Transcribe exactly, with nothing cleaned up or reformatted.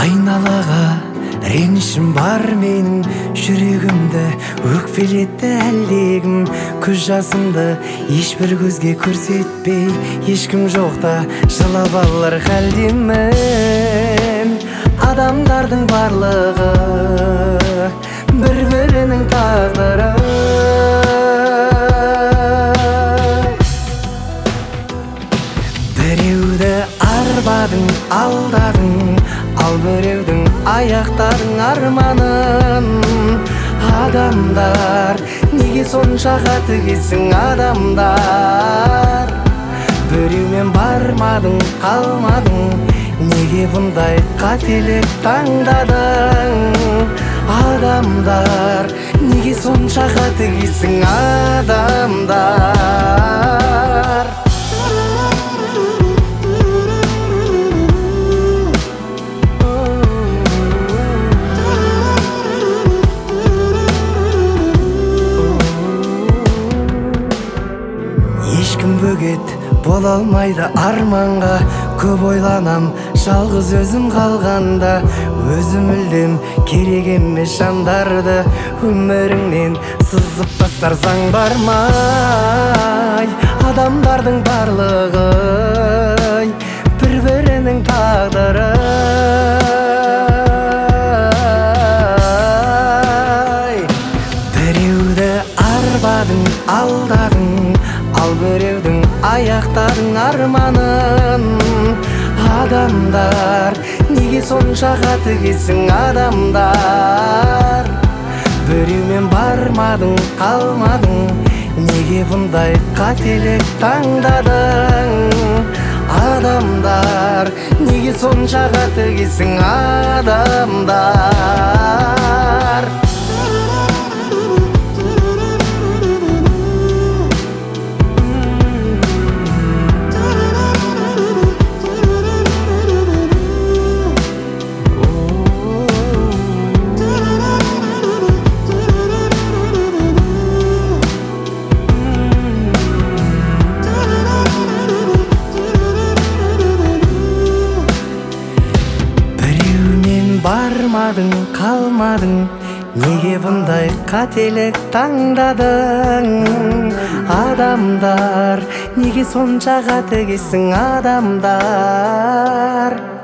Айналаға ренішім бар менің, жүрегімді өкпелетті әлдегім. Көз жасымды ешбір көзге көрсетпей, ешкім жоқта жылап алар халдемін. Адамдардың барлығы бір-бірінің тағдыры. Біреуді арбадың, алдадың, ал біреудің аяқтадың арманын. Адамдар, неге сонша қатыгезсің адамдар? Біреумен бармадың, қалмадың, неге бұндай қателік таңдадың? Адамдар, неге сонша қатыгезсің адамдар? Ешкім бөгет бола алмайды арманға, көп ойланам жалғыз өзім қалғанда. Өзім мүлдем керек емес жандарды өміріңнен сызып тастарсаң бармай. Адамдардың барлығы бір-бірінің тағдыры. Біреуді арбадың, алдадың, ал біреудің аяқтадың арманын. Адамдар, неге сонша қатыгезсің адамдар? Біреумен бармадың, қалмадың, неге бұндай қателік таңдадың? Адамдар, неге сонша қатыгезсің адамдар? Бармадың, қалмадың, неге бұндай қателік таңдадың? Адамдар, неге сонша қатыгезсің адамдар?